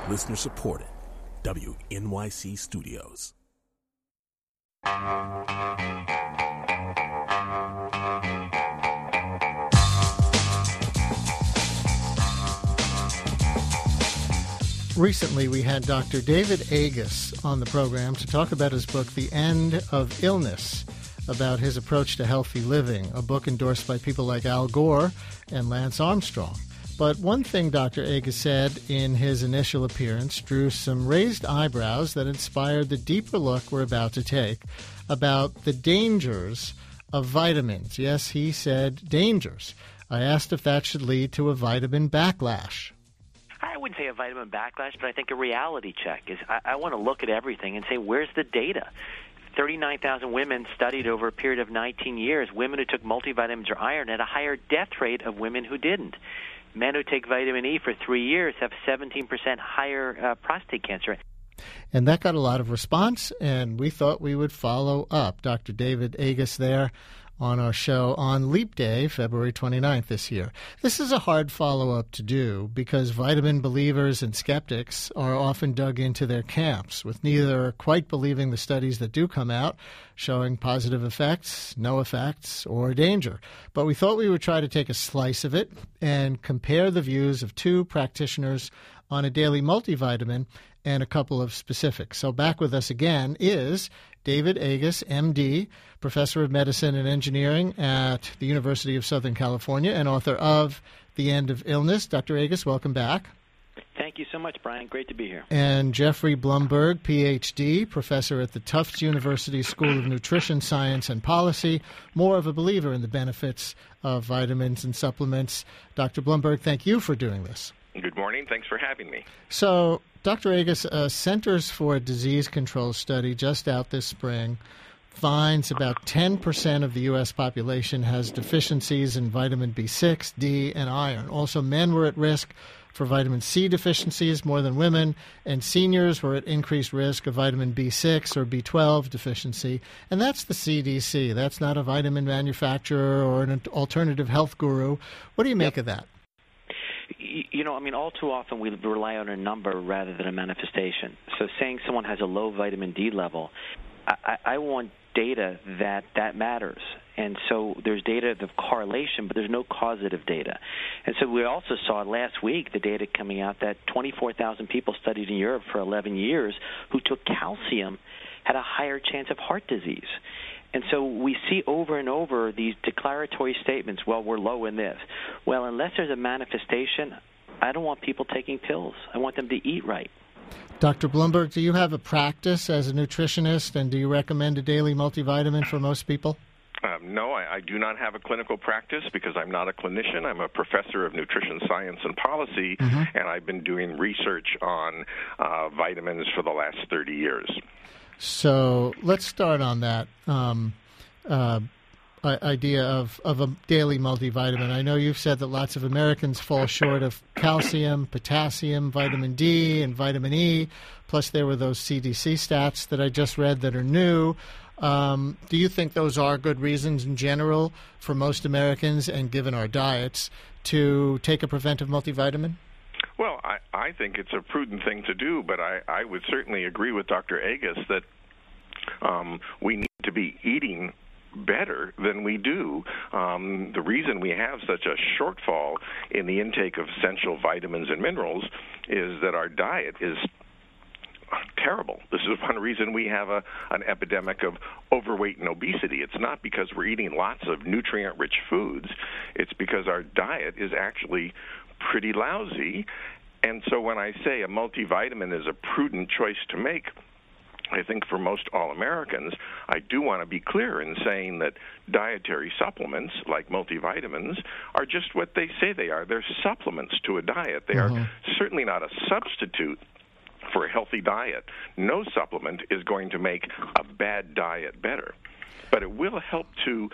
Listener supported. WNYC Studios. Recently, we had Dr. David Agus on the program to talk about his book, The End of Illness, about his approach to healthy living, a book endorsed by people like Al Gore and Lance Armstrong. But one thing Dr. Agus said in his initial appearance drew some raised eyebrows that inspired the deeper look we're about to take about the dangers of vitamins. Yes, he said dangers. I asked if that should lead to a vitamin backlash. I wouldn't say a vitamin backlash, but I think a reality check is I want to look at everything and say, where's the data? 39,000 women studied over a period of 19 years. Women who took multivitamins or iron had a higher death rate of women who didn't. Men who take vitamin E for 3 years have 17% higher prostate cancer. And that got a lot of response, and we thought we would follow up. Dr. David Agus there on our show on Leap Day, February 29th this year. This is a hard follow-up to do because vitamin believers and skeptics are often dug into their camps, with neither quite believing the studies that do come out, showing positive effects, no effects, or danger. But we thought we would try to take a slice of it and compare the views of two practitioners on a daily multivitamin and a couple of specifics. So back with us again is David Agus, M.D., professor of medicine and engineering at the University of Southern California and author of The End of Illness. Dr. Agus, welcome back. Thank you so much, Brian. Great to be here. And Jeffrey Blumberg, Ph.D., professor at the Tufts University School of Nutrition Science and Policy, more of a believer in the benefits of vitamins and supplements. Dr. Blumberg, thank you for doing this. Good morning. Thanks for having me. So, Dr. Agus, Centers for Disease Control study just out this spring finds about 10% of the U.S. population has deficiencies in vitamin B6, D, and iron. Also, men were at risk for vitamin C deficiencies more than women, and seniors were at increased risk of vitamin B6 or B12 deficiency. And that's the CDC. That's not a vitamin manufacturer or an alternative health guru. What do you make of that? You know, I mean, all too often we rely on a number rather than a manifestation. So saying someone has a low vitamin D level, I want data that matters. And so there's data of correlation, but there's no causative data. And so we also saw last week the data coming out that 24,000 people studied in Europe for 11 years who took calcium had a higher chance of heart disease. And so we see over and over these declaratory statements, well, we're low in this. Well, unless there's a manifestation, I don't want people taking pills. I want them to eat right. Dr. Blumberg, do you have a practice as a nutritionist, and do you recommend a daily multivitamin for most people? No, I do not have a clinical practice because I'm not a clinician. I'm a professor of nutrition science and policy, and I've been doing research on vitamins for the last 30 years. So let's start on that idea of a daily multivitamin. I know you've said that lots of Americans fall short of calcium, potassium, vitamin D, and vitamin E. Plus, there were those CDC stats that I just read that are new. Do you think those are good reasons in general for most Americans, and given our diets, to take a preventive multivitamin? Well, I think it's a prudent thing to do, but I would certainly agree with Dr. Agus that we need to be eating better than we do. The reason we have such a shortfall in the intake of essential vitamins and minerals is that our diet is terrible. This is one reason we have an epidemic of overweight and obesity. It's not because we're eating lots of nutrient-rich foods. It's because our diet is actually pretty lousy. And so when I say a multivitamin is a prudent choice to make, I think for most all Americans, I do want to be clear in saying that dietary supplements like multivitamins are just what they say they are. They're supplements to a diet. They are certainly not a substitute for a healthy diet. No supplement is going to make a bad diet better, but it will help to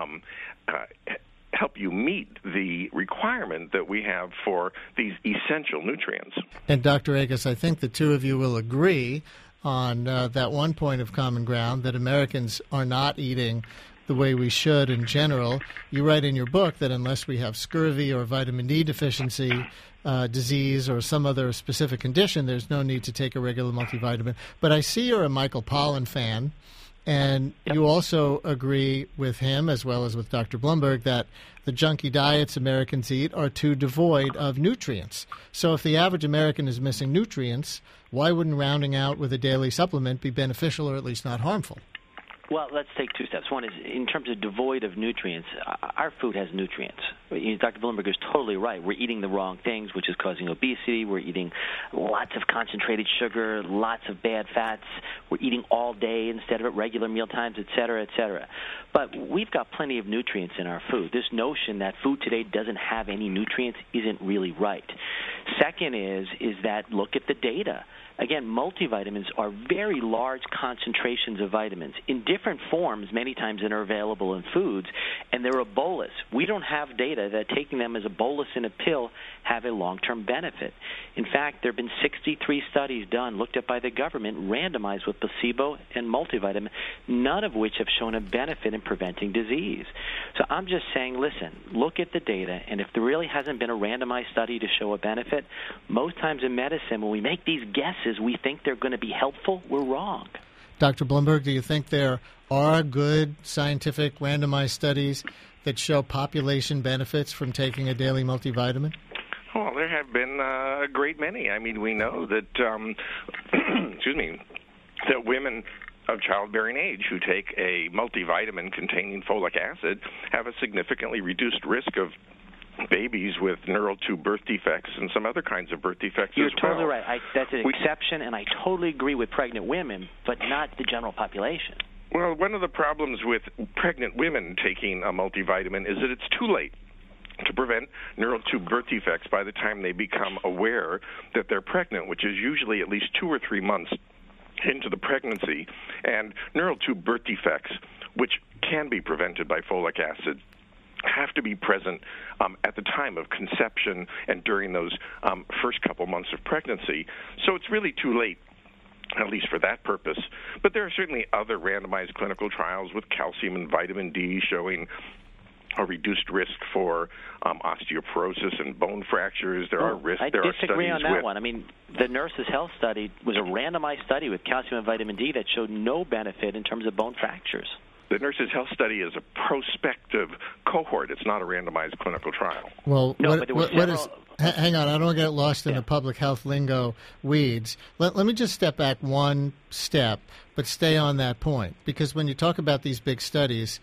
help you meet the requirement that we have for these essential nutrients. And Dr. Agus, I think the two of you will agree on that one point of common ground, that Americans are not eating the way we should in general. You write in your book that unless we have scurvy or vitamin D deficiency disease or some other specific condition, there's no need to take a regular multivitamin. But I see you're a Michael Pollan fan, and you also agree with him, as well as with Dr. Blumberg, that the junky diets Americans eat are too devoid of nutrients. So if the average American is missing nutrients, why wouldn't rounding out with a daily supplement be beneficial or at least not harmful? Well, let's take two steps. One is, in terms of devoid of nutrients, our food has nutrients. Dr. Blumberg is totally right. We're eating the wrong things, which is causing obesity. We're eating lots of concentrated sugar, lots of bad fats. We're eating all day instead of at regular meal times, et cetera, et cetera. But we've got plenty of nutrients in our food. This notion that food today doesn't have any nutrients isn't really right. Second is that look at the data. Again, multivitamins are very large concentrations of vitamins in different forms many times than are available in foods, and they're a bolus. We don't have data that taking them as a bolus in a pill have a long-term benefit. In fact, there have been 63 studies done, looked at by the government, randomized with placebo and multivitamin, none of which have shown a benefit in preventing disease. So I'm just saying, listen, look at the data, and if there really hasn't been a randomized study to show a benefit, most times in medicine, when we make these guesses, we think they're going to be helpful. We're wrong. Dr. Blumberg, do you think there are good scientific randomized studies that show population benefits from taking a daily multivitamin? Well, there have been a great many. I mean, we know that, that women of childbearing age who take a multivitamin containing folic acid have a significantly reduced risk of babies with neural tube birth defects and some other kinds of birth defects as well. You're totally right. That's an exception, and I totally agree with pregnant women, but not the general population. Well, one of the problems with pregnant women taking a multivitamin is that it's too late to prevent neural tube birth defects by the time they become aware that they're pregnant, which is usually at least 2 or 3 months into the pregnancy. And neural tube birth defects, which can be prevented by folic acid, have to be present at the time of conception and during those first couple months of pregnancy. So it's really too late, at least for that purpose. But there are certainly other randomized clinical trials with calcium and vitamin D showing a reduced risk for osteoporosis and bone fractures. There are risks. I disagree on that one. I mean, the Nurses' Health study was a randomized study with calcium and vitamin D that showed no benefit in terms of bone fractures. The Nurses' Health study is a prospective cohort. It's not a randomized clinical trial. Well, hang on, I don't want to get lost in the public health lingo weeds. Let me just step back one step, but stay on that point. Because when you talk about these big studies,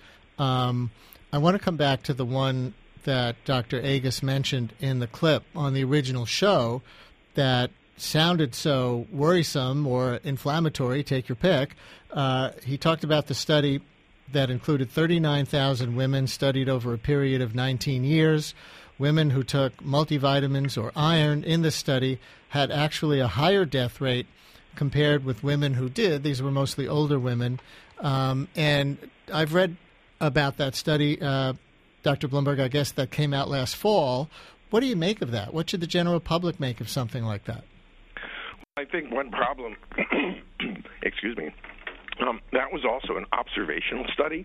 I want to come back to the one that Dr. Agus mentioned in the clip on the original show that sounded so worrisome or inflammatory, take your pick. He talked about the study that included 39,000 women studied over a period of 19 years. Women who took multivitamins or iron in the study had actually a higher death rate compared with women who did. These were mostly older women. And I've read about that study, Dr. Blumberg, I guess that came out last fall. What do you make of that? What should the general public make of something like that? I think one problem, excuse me, that was also an observational study.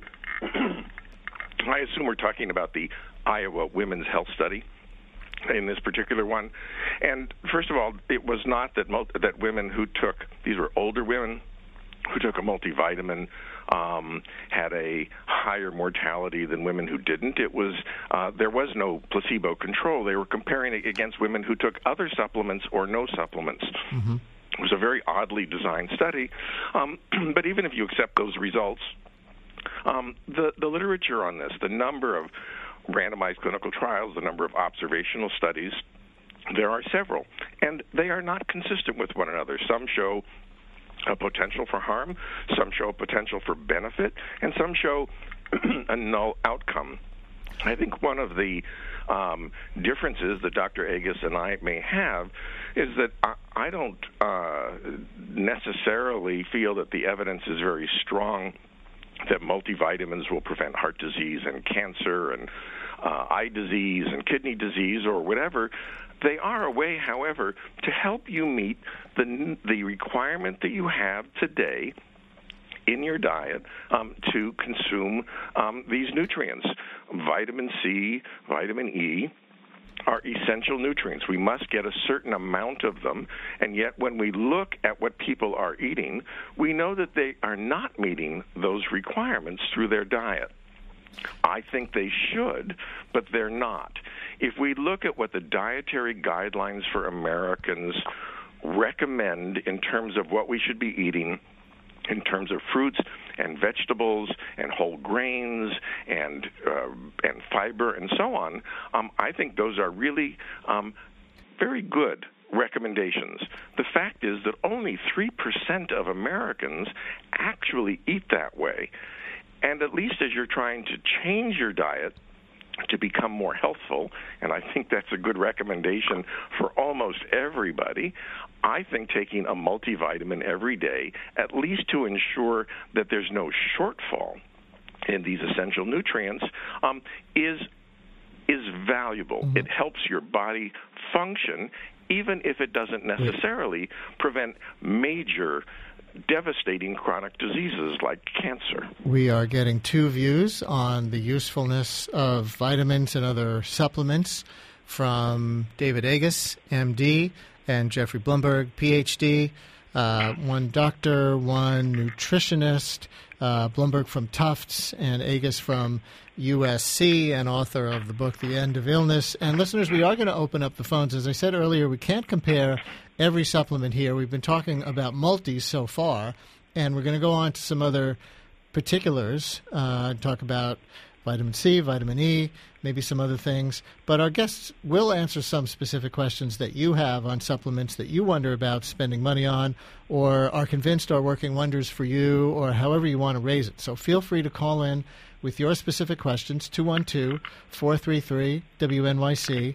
I assume we're talking about the Iowa Women's Health Study in this particular one. And first of all, it was not that women who took, these were older women who took a multivitamin, had a higher mortality than women who didn't. It was there was no placebo control. They were comparing it against women who took other supplements or no supplements. Mm-hmm. It was a very oddly designed study. But even if you accept those results, the literature on this, the number of randomized clinical trials, the number of observational studies, there are several, and they are not consistent with one another. Some show a potential for harm, some show a potential for benefit, and some show a null outcome. I think one of the differences that Dr. Agus and I may have is that I don't necessarily feel that the evidence is very strong that multivitamins will prevent heart disease and cancer and eye disease and kidney disease or whatever. They are a way, however, to help you meet the requirement that you have today in your diet to consume these nutrients. Vitamin C, vitamin E are essential nutrients. We must get a certain amount of them, and yet when we look at what people are eating, we know that they are not meeting those requirements through their diet. I think they should, but they're not. If we look at what the dietary guidelines for Americans recommend in terms of what we should be eating, in terms of fruits and vegetables and whole grains and fiber and so on, I think those are really very good recommendations. The fact is that only 3% of Americans actually eat that way. And at least as you're trying to change your diet to become more healthful, and I think that's a good recommendation for almost everybody, I think taking a multivitamin every day, at least to ensure that there's no shortfall in these essential nutrients, is valuable. Mm-hmm. It helps your body function, even if it doesn't necessarily prevent major devastating chronic diseases like cancer. We are getting two views on the usefulness of vitamins and other supplements from David Agus, MD, and Jeffrey Blumberg, PhD. One doctor, one nutritionist, Blumberg from Tufts and Agus from USC, and author of the book The End of Illness. And listeners, we are going to open up the phones. As I said earlier, we can't compare every supplement here. We've been talking about multis so far, and we're going to go on to some other particulars, talk about vitamin C, vitamin E, maybe some other things. But our guests will answer some specific questions that you have on supplements that you wonder about spending money on or are convinced are working wonders for you, or however you want to raise it. So feel free to call in with your specific questions, 212-433-WNYC,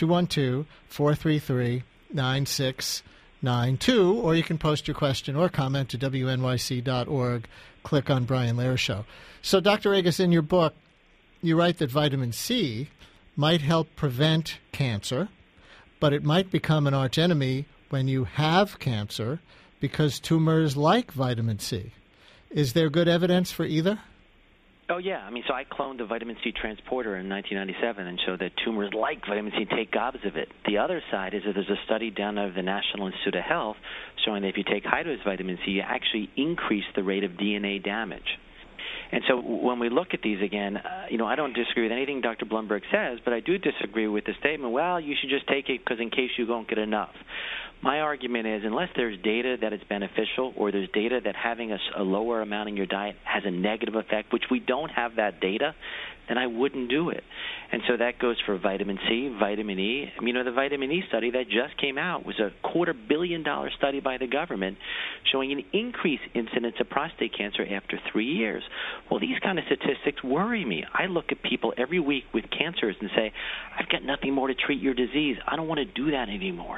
212-433-9692, or you can post your question or comment to WNYC.org. Click on Brian Lehrer Show. So, Dr. Agus, in your book, you write that vitamin C might help prevent cancer, but it might become an archenemy when you have cancer because tumors like vitamin C. Is there good evidence for either? Oh, yeah. I mean, so I cloned the vitamin C transporter in 1997 and showed that tumors like vitamin C take gobs of it. The other side is that there's a study done of the National Institute of Health showing that if you take high-dose vitamin C, you actually increase the rate of DNA damage. And so when we look at these again, I don't disagree with anything Dr. Blumberg says, but I do disagree with the statement, well, you should just take it because in case you don't get enough. My argument is unless there's data that it's beneficial or there's data that having a lower amount in your diet has a negative effect, which we don't have that data, then I wouldn't do it. And so that goes for vitamin C, vitamin E. I mean, the vitamin E study that just came out was a $250 million study by the government showing an increased incidence of prostate cancer after 3 years. Well, these kind of statistics worry me. I look at people every week with cancers and say, I've got nothing more to treat your disease. I don't want to do that anymore.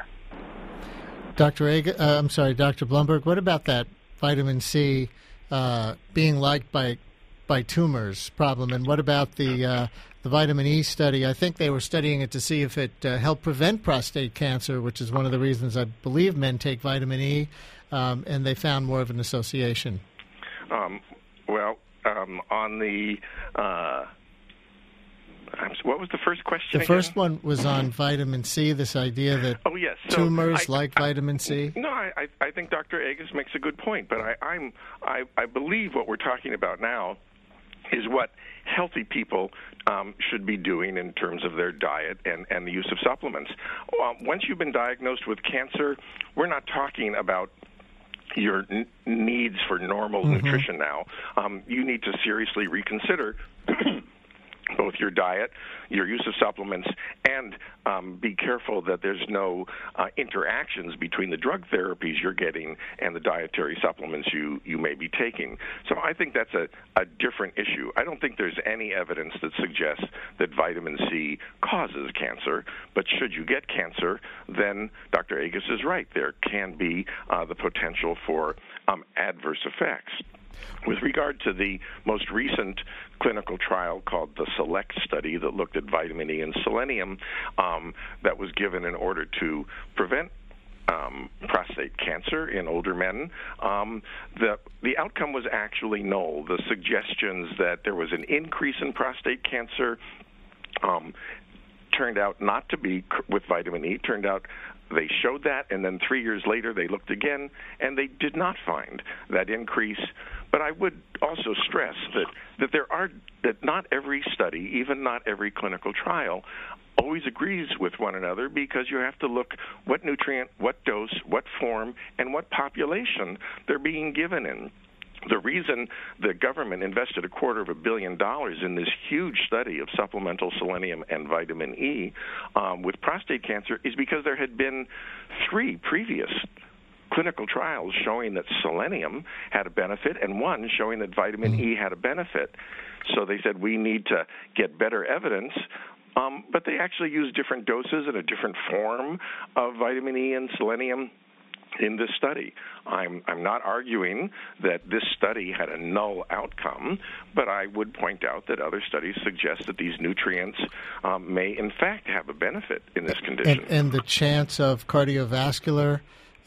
Dr. Blumberg, what about that vitamin C being liked by tumors problem, and what about the vitamin E study? I think they were studying it to see if it helped prevent prostate cancer, which is one of the reasons I believe men take vitamin E, and they found more of an association. On the what was the first question? The first one was on vitamin C, this idea that tumors like vitamin C. No, I think Dr. Agus makes a good point, but I believe what we're talking about now is what healthy people should be doing in terms of their diet and the use of supplements. Once you've been diagnosed with cancer, we're not talking about your needs for normal nutrition now. You need to seriously reconsider both your diet, your use of supplements, and be careful that there's no interactions between the drug therapies you're getting and the dietary supplements you may be taking. So I think that's a different issue. I don't think there's any evidence that suggests that vitamin C causes cancer, but should you get cancer, then Dr. Agus is right. There can be the potential for adverse effects. With regard to the most recent clinical trial called the SELECT study that looked at vitamin E and selenium that was given in order to prevent prostate cancer in older men. The outcome was actually null. The suggestions that there was an increase in prostate cancer turned out not to be with vitamin E. Turned out they showed that, and then 3 years later they looked again, and they did not find that increase. But I would also stress that not every study, even not every clinical trial, always agrees with one another, because you have to look what nutrient, what dose, what form, and what population they're being given in. The reason the government invested $250 million in this huge study of supplemental selenium and vitamin E with prostate cancer is because there had been 3 previous clinical trials showing that selenium had a benefit and 1 showing that vitamin E had a benefit. So they said, we need to get better evidence. But they actually used different doses and a different form of vitamin E and selenium in this study. I'm not arguing that this study had a null outcome, but I would point out that other studies suggest that these nutrients may in fact have a benefit in this condition. And the chance of cardiovascular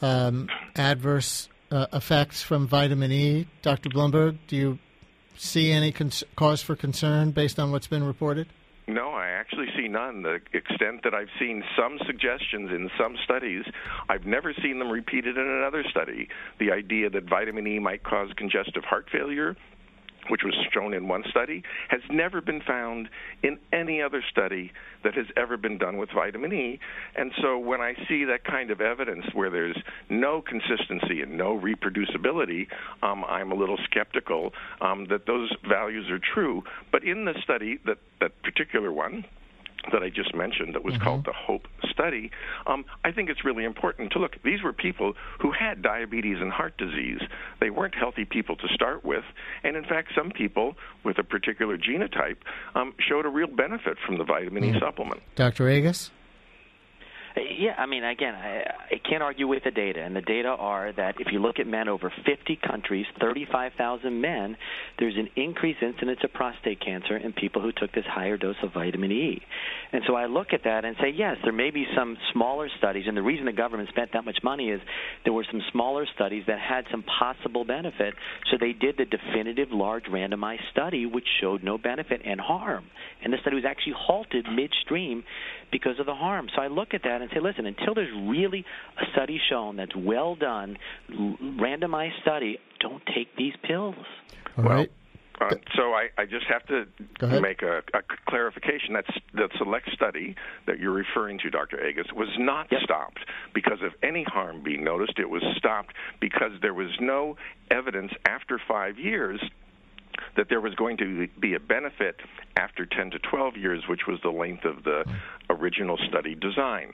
adverse effects from vitamin E, Dr. Blumberg, do you see any cause for concern based on what's been reported? No, I actually see none. The extent that I've seen some suggestions in some studies, I've never seen them repeated in another study. The idea that vitamin E might cause congestive heart failure, which was shown in one study, has never been found in any other study that has ever been done with vitamin E. And so when I see that kind of evidence where there's no consistency and no reproducibility, I'm a little skeptical that those values are true. But in the study, that particular one that I just mentioned that was called the HOPE study, I think it's really important to look. These were people who had diabetes and heart disease. They weren't healthy people to start with. And in fact, some people with a particular genotype showed a real benefit from the vitamin E supplement. Dr. Agus? Yeah, I mean, again, I can't argue with the data, and the data are that if you look at men over 50 countries, 35,000 men, there's an increased incidence of prostate cancer in people who took this higher dose of vitamin E. And so I look at that and say, yes, there may be some smaller studies, and the reason the government spent that much money is there were some smaller studies that had some possible benefit, so they did the definitive large randomized study, which showed no benefit and harm. And the study was actually halted midstream because of the harm. So I look at that and say, listen, until there's really a study shown that's well done, randomized study, don't take these pills. All right. So I just have to make a clarification. That select study that you're referring to, Dr. Agus, was not stopped because of any harm being noticed. It was stopped because there was no evidence after 5 years that there was going to be a benefit after 10 to 12 years, which was the length of the original study design.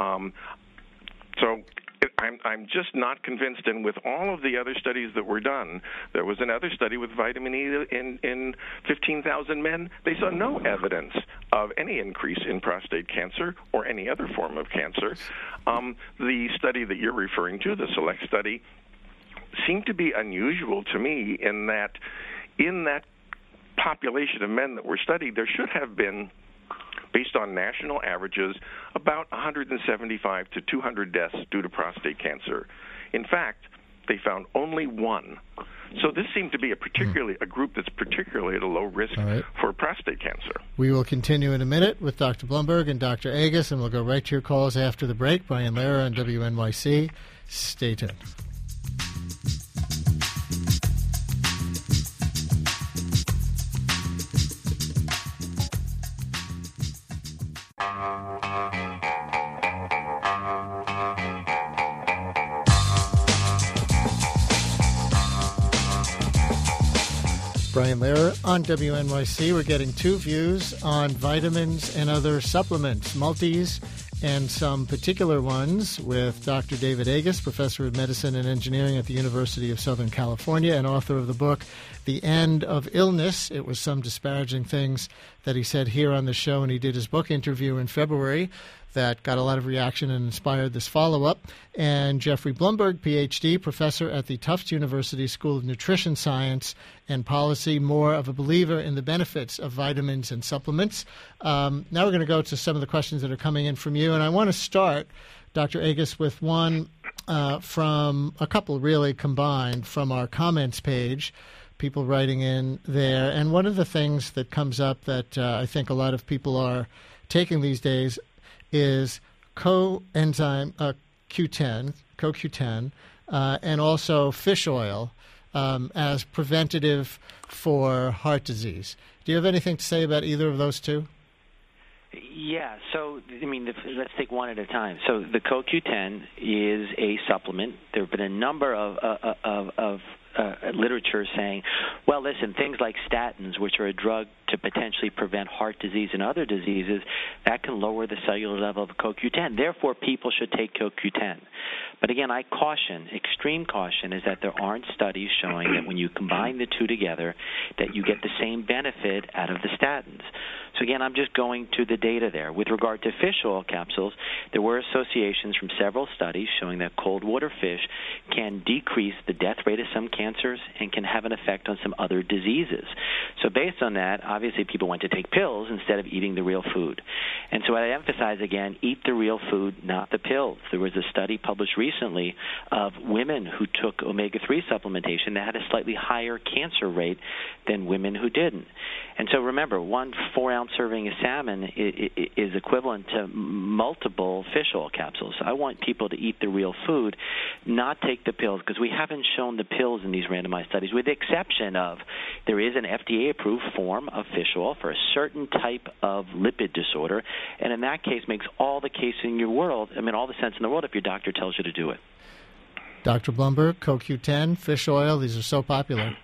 So I'm just not convinced. And with all of the other studies that were done, there was another study with vitamin E in 15,000 men. They saw no evidence of any increase in prostate cancer or any other form of cancer. The study that you're referring to, the SELECT study, seemed to be unusual to me in that population of men that were studied, there should have been, based on national averages, about 175 to 200 deaths due to prostate cancer. In fact, they found only 1. So this seemed to be a group that's particularly at a low risk for prostate cancer. We will continue in a minute with Dr. Blumberg and Dr. Agus, and we'll go right to your calls after the break. Brian Lehrer on WNYC. Stay tuned. Brian Lehrer on WNYC. We're getting 2 views on vitamins and other supplements, multis, and some particular ones with Dr. David Agus, professor of medicine and engineering at the University of Southern California and author of the book, The End of Illness. It was some disparaging things that he said here on the show, and he did his book interview in February. that got a lot of reaction and inspired this follow-up. And Jeffrey Blumberg, Ph.D., professor at the Tufts University School of Nutrition Science and Policy, more of a believer in the benefits of vitamins and supplements. Now we're going to go to some of the questions that are coming in from you. And I want to start, Dr. Agus, with one from a couple really combined from our comments page, people writing in there. And one of the things that comes up that I think a lot of people are taking these days is coenzyme Q10, CoQ10, and also fish oil as preventative for heart disease. Do you have anything to say about either of those two? Yeah, so, I mean, let's take one at a time. So the CoQ10 is a supplement. There have been a number of literature saying, well, listen, things like statins, which are a drug to potentially prevent heart disease and other diseases, that can lower the cellular level of CoQ10. Therefore, people should take CoQ10. But again, I caution, extreme caution, is that there aren't studies showing that when you combine the two together that you get the same benefit out of the statins. So again, I'm just going to the data there. With regard to fish oil capsules, there were associations from several studies showing that cold water fish can decrease the death rate of some cancers and can have an effect on some other diseases. So based on that, obviously people went to take pills instead of eating the real food. And so I emphasize again, eat the real food, not the pills. There was a study published recently of women who took omega-3 supplementation that had a slightly higher cancer rate than women who didn't. And so remember, 1 4-ounce serving of salmon is equivalent to multiple fish oil capsules. So I want people to eat the real food, not take the pills, because we haven't shown the pills in these randomized studies, with the exception of there is an FDA-approved form of fish oil for a certain type of lipid disorder, and in that case makes all the case in your world, all the sense in the world if your doctor tells you to do it. Dr. Blumberg, CoQ10, fish oil, these are so popular.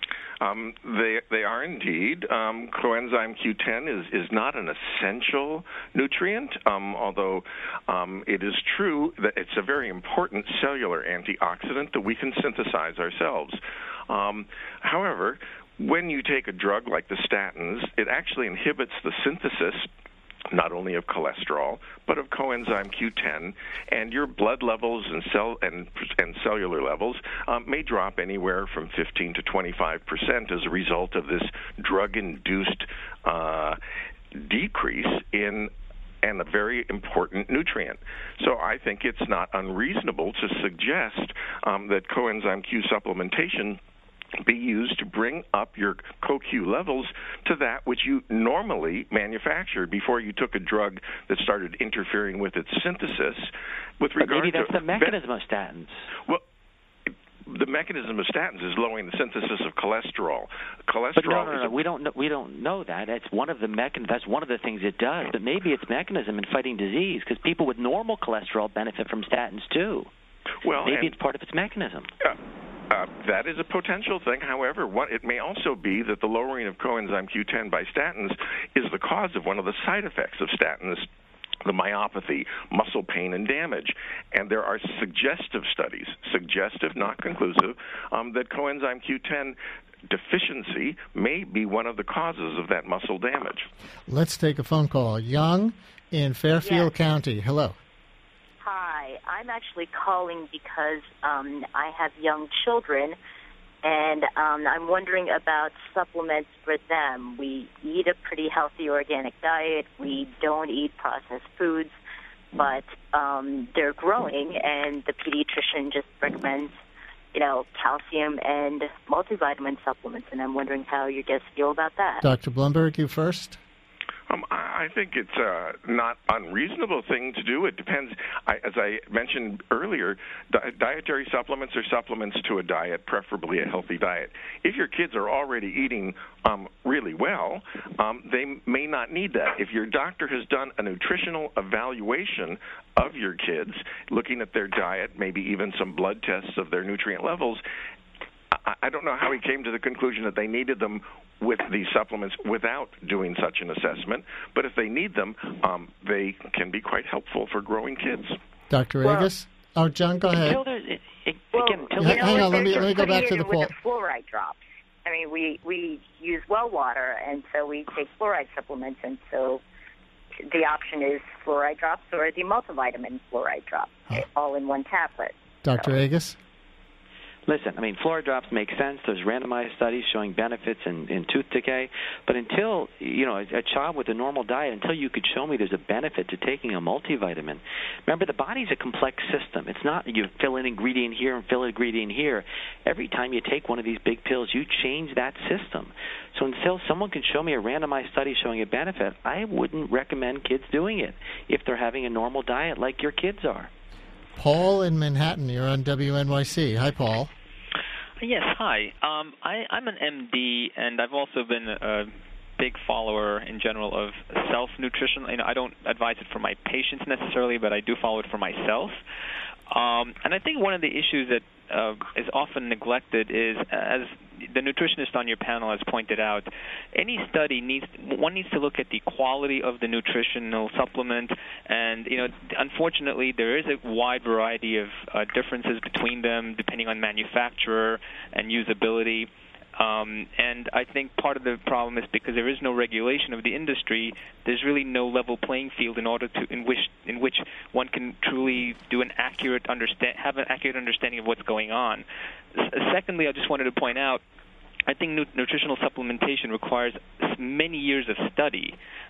They are indeed. Coenzyme Q10 is not an essential nutrient, although it is true that it's a very important cellular antioxidant that we can synthesize ourselves. However, when you take a drug like the statins, it actually inhibits the synthesis not only of cholesterol, but of coenzyme Q10, and your blood levels and cellular levels may drop anywhere from 15 to 25% as a result of this drug-induced decrease in and a very important nutrient. So I think it's not unreasonable to suggest that coenzyme Q supplementation be used to bring up your CoQ levels to that which you normally manufactured before you took a drug that started interfering with its synthesis. With regard but maybe that's the mechanism of statins. Well, the mechanism of statins is lowering the synthesis of cholesterol. But no, we don't know that. That's one of the That's one of the things it does. But maybe its mechanism in fighting disease, because people with normal cholesterol benefit from statins too. Well, maybe it's part of its mechanism. That is a potential thing. However, it may also be that the lowering of coenzyme Q10 by statins is the cause of one of the side effects of statins, the myopathy, muscle pain, and damage. And there are suggestive studies, not conclusive, that coenzyme Q10 deficiency may be one of the causes of that muscle damage. Let's take a phone call. Young in Fairfield County. Hello. Hi, I'm actually calling because I have young children, and I'm wondering about supplements for them. We eat a pretty healthy organic diet. We don't eat processed foods, but they're growing, and the pediatrician just recommends, calcium and multivitamin supplements, and I'm wondering how your guests feel about that. Dr. Blumberg, you first. I think it's not unreasonable thing to do. It depends. As I mentioned earlier, dietary supplements are supplements to a diet, preferably a healthy diet. If your kids are already eating really well, they may not need that. If your doctor has done a nutritional evaluation of your kids, looking at their diet, maybe even some blood tests of their nutrient levels, I don't know how he came to the conclusion that they needed them with these supplements without doing such an assessment. But if they need them, they can be quite helpful for growing kids. Dr. Agus? Oh, John, go ahead. Hang on, let me go back to the poll. With the fluoride drops. I mean, we use well water, and so we take fluoride supplements, and so the option is fluoride drops or the multivitamin fluoride drops, all in one tablet. Dr. Agus? Listen, I mean, fluoride drops make sense. There's randomized studies showing benefits in tooth decay. But until, a child with a normal diet, until you could show me there's a benefit to taking a multivitamin. Remember, the body's a complex system. It's not you fill an ingredient here and fill an ingredient here. Every time you take one of these big pills, you change that system. So until someone can show me a randomized study showing a benefit, I wouldn't recommend kids doing it if they're having a normal diet like your kids are. Paul in Manhattan, you're on WNYC. Hi, Paul. Yes, hi. I'm an MD, and I've also been a big follower in general of self-nutrition. I don't advise it for my patients necessarily, but I do follow it for myself. And I think one of the issues that is often neglected is, as the nutritionist on your panel has pointed out, any study needs to look at the quality of the nutritional supplement, and unfortunately there is a wide variety of differences between them depending on manufacturer and usability. And I think part of the problem is because there is no regulation of the industry, there's really no level playing field in which one can truly do have an accurate understanding of what's going on. Secondly, I just wanted to point out, I think nutritional supplementation requires many years of study.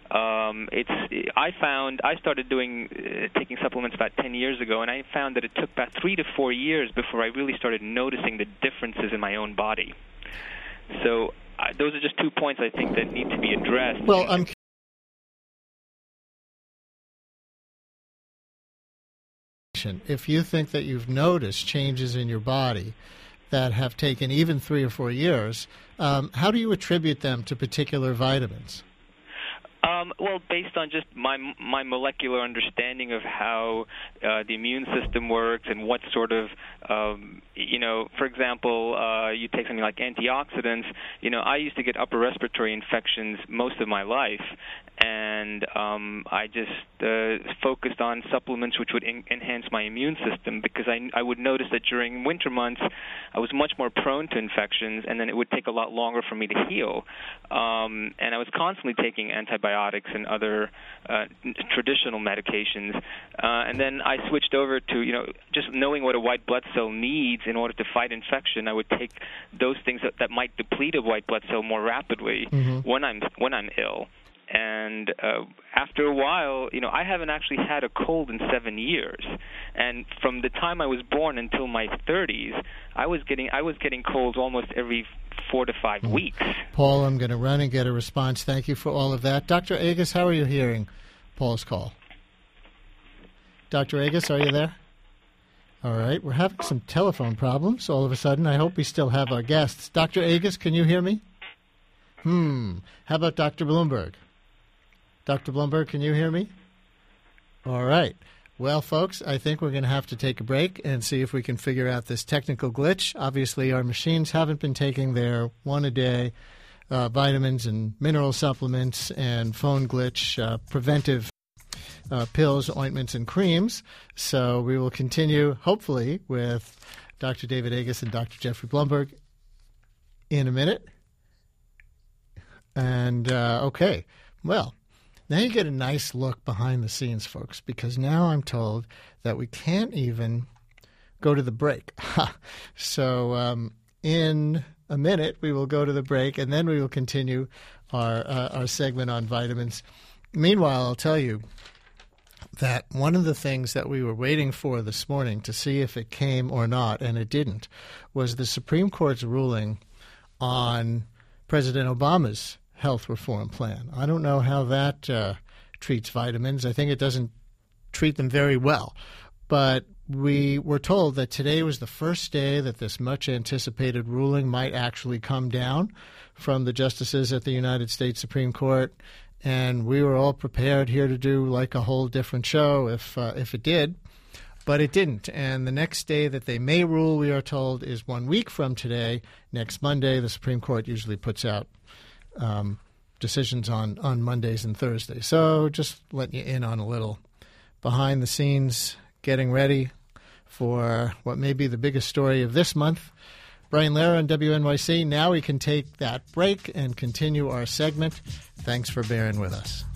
I started taking supplements about 10 years ago, and I found that it took about 3 to 4 years before I really started noticing the differences in my own body. So those are just 2 points I think that need to be addressed. Well, if you think that you've noticed changes in your body that have taken even 3 or 4 years, how do you attribute them to particular vitamins? Well, based on just my molecular understanding of how the immune system works and what sort of, for example, you take something like antioxidants. I used to get upper respiratory infections most of my life, and I just focused on supplements which would enhance my immune system, because I would notice that during winter months I was much more prone to infections, and then it would take a lot longer for me to heal. And I was constantly taking antibiotics and other traditional medications. And then I switched over to, just knowing what a white blood cell needs in order to fight infection. I would take those things that might deplete a white blood cell more rapidly when I'm ill. And after a while, I haven't actually had a cold in 7 years. And from the time I was born until my 30s, I was getting colds almost every 4 to 5 weeks. Paul, I'm going to run and get a response. Thank you for all of that. Dr. Agus, how are you hearing Paul's call? Dr. Agus, are you there? All right. We're having some telephone problems all of a sudden. I hope we still have our guests. Dr. Agus, can you hear me? How about Dr. Bloomberg? Dr. Bloomberg, can you hear me? All right. Well, folks, I think we're going to have to take a break and see if we can figure out this technical glitch. Obviously, our machines haven't been taking their one-a-day vitamins and mineral supplements and phone glitch preventive pills, ointments, and creams. So we will continue, hopefully, with Dr. David Agus and Dr. Jeffrey Blumberg in a minute. And, okay, well, now you get a nice look behind the scenes, folks, because now I'm told that we can't even go to the break. So in a minute, we will go to the break, and then we will continue our segment on vitamins. Meanwhile, I'll tell you that one of the things that we were waiting for this morning to see if it came or not, and it didn't, was the Supreme Court's ruling on President Obama's health reform plan. I don't know how that treats vitamins. I think it doesn't treat them very well. But we were told that today was the first day that this much-anticipated ruling might actually come down from the justices at the United States Supreme Court. And we were all prepared here to do like a whole different show if it did. But it didn't. And the next day that they may rule, we are told, is 1 week from today. Next Monday, the Supreme Court usually puts out decisions on Mondays and Thursdays. So just letting you in on a little behind the scenes, getting ready for what may be the biggest story of this month. Brian Lehrer on WNYC. Now we can take that break and continue our segment. Thanks for bearing with us.